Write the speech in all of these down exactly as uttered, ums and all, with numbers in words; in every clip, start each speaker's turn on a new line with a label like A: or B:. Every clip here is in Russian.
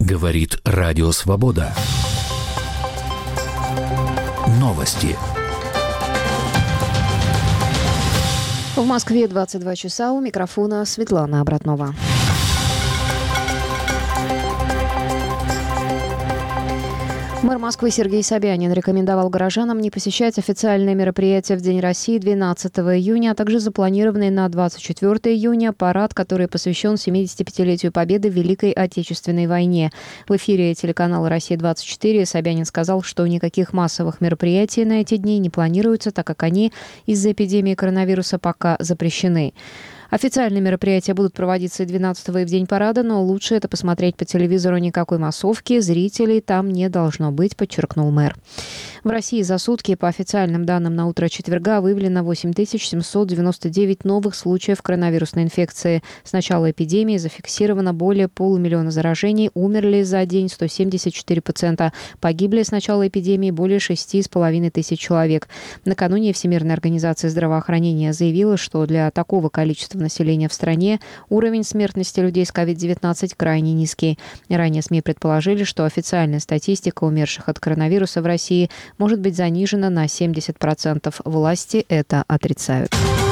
A: Говорит Радио Свобода. Новости.
B: В Москве двадцать два часа, у микрофона Светлана Обратнова. Мэр Москвы Сергей Собянин рекомендовал горожанам не посещать официальные мероприятия в День России двенадцатого июня, а также запланированный на двадцать четвёртого июня парад, который посвящен семидесятипятилетию Победы в Великой Отечественной войне. В эфире телеканала «Россия-двадцать четыре» Собянин сказал, что никаких массовых мероприятий на эти дни не планируется, так как они из-за эпидемии коронавируса пока запрещены. Официальные мероприятия будут проводиться и двенадцатого, и в день парада, но лучше это посмотреть по телевизору. Никакой массовки, зрителей там не должно быть, подчеркнул мэр. В России за сутки, по официальным данным на утро четверга, выявлено восемь тысяч семьсот девяносто девять новых случаев коронавирусной инфекции. С начала эпидемии зафиксировано более полумиллиона заражений, умерли за день сто семьдесят четыре пациента. Погибли с начала эпидемии более шести с половиной тысяч человек. Накануне Всемирная организация здравоохранения заявила, что для такого количества населения в стране уровень смертности людей с ковид девятнадцать крайне низкий. Ранее СМИ предположили, что официальная статистика умерших от коронавируса в России может быть занижена на семьдесят процентов. Власти это отрицают.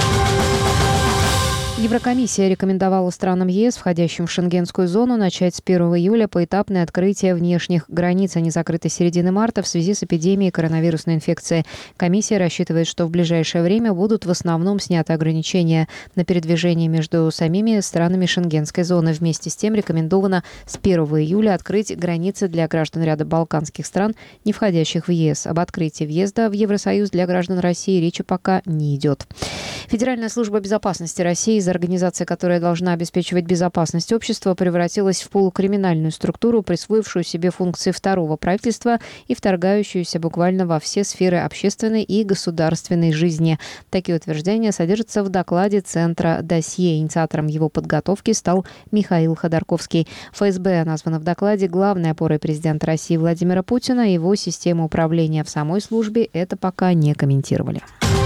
B: Еврокомиссия рекомендовала странам ЕС, входящим в шенгенскую зону, начать с первого июля поэтапное открытие внешних границ. Они закрыты с середины марта в связи с эпидемией коронавирусной инфекции. Комиссия рассчитывает, что в ближайшее время будут в основном сняты ограничения на передвижение между самими странами шенгенской зоны. Вместе с тем рекомендовано с первого июля открыть границы для граждан ряда балканских стран, не входящих в ЕС. Об открытии въезда в Евросоюз для граждан России речи пока не идет. Федеральная служба безопасности России, из организации, которая должна обеспечивать безопасность общества, превратилась в полукриминальную структуру, присвоившую себе функции второго правительства и вторгающуюся буквально во все сферы общественной и государственной жизни. Такие утверждения содержатся в докладе Центра «Досье». Инициатором его подготовки стал Михаил Ходорковский. ФСБ названо в докладе главной опорой президента России Владимира Путина. Его систему управления в самой службе это пока не комментировали.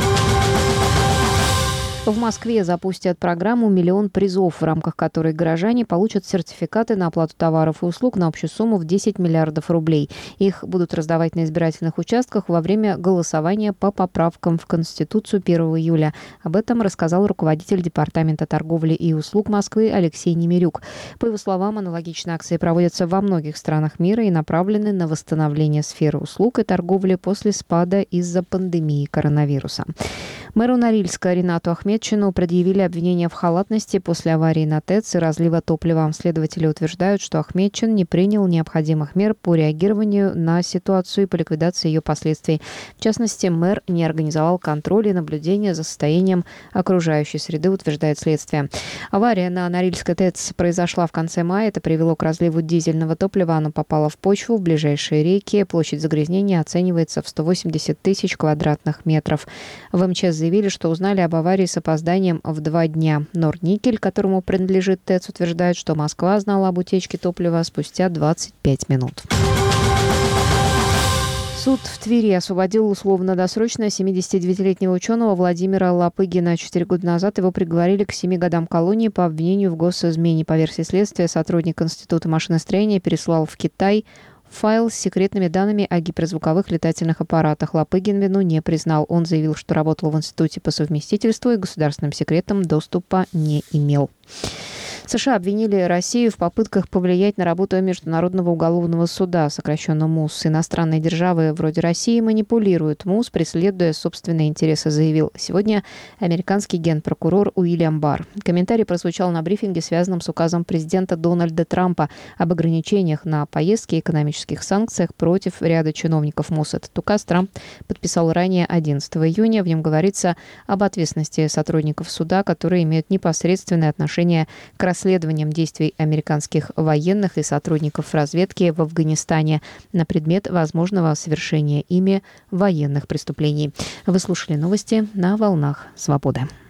B: В Москве запустят программу «Миллион призов», в рамках которой горожане получат сертификаты на оплату товаров и услуг на общую сумму в десять миллиардов рублей. Их будут раздавать на избирательных участках во время голосования по поправкам в Конституцию первого июля. Об этом рассказал руководитель Департамента торговли и услуг Москвы Алексей Немирюк. По его словам, аналогичные акции проводятся во многих странах мира и направлены на восстановление сферы услуг и торговли после спада из-за пандемии коронавируса. Мэру Норильска Ринату Ахметчину предъявили обвинения в халатности после аварии на ТЭЦ и разлива топлива. Следователи утверждают, что Ахметчин не принял необходимых мер по реагированию на ситуацию и по ликвидации ее последствий. В частности, мэр не организовал контроль и наблюдение за состоянием окружающей среды, утверждает следствие. Авария на Норильской ТЭЦ произошла в конце мая. Это привело к разливу дизельного топлива. Оно попало в почву, в ближайшие реки. Площадь загрязнения оценивается в сто восемьдесят тысяч квадратных метров. В МЧС заявили, что узнали об аварии с опозданием в два дня. Норникель, которому принадлежит ТЭЦ, утверждает, что Москва знала об утечке топлива спустя двадцать пять минут. Суд в Твери освободил условно-досрочно семидесятидевятилетнего ученого Владимира Лопыгина. Четыре года назад его приговорили к семи годам колонии по обвинению в госизмене. По версии следствия, сотрудник Института машиностроения переслал в Китай файл с секретными данными о гиперзвуковых летательных аппаратах. Лопыгин вину не признал. Он заявил, что работал в институте по совместительству и государственным секретам доступа не имел. США обвинили Россию в попытках повлиять на работу Международного уголовного суда, сокращенно МУС. Иностранные державы вроде России манипулируют МУС, преследуя собственные интересы, заявил сегодня американский генпрокурор Уильям Барр. Комментарий прозвучал на брифинге, связанном с указом президента Дональда Трампа об ограничениях на поездки и экономических санкциях против ряда чиновников МУС. Этот указ Трамп подписал ранее одиннадцатого июня. В нем говорится об ответственности сотрудников суда, которые имеют непосредственное отношение к расследованием действий американских военных и сотрудников разведки в Афганистане на предмет возможного совершения ими военных преступлений. Вы слушали новости на волнах Свободы.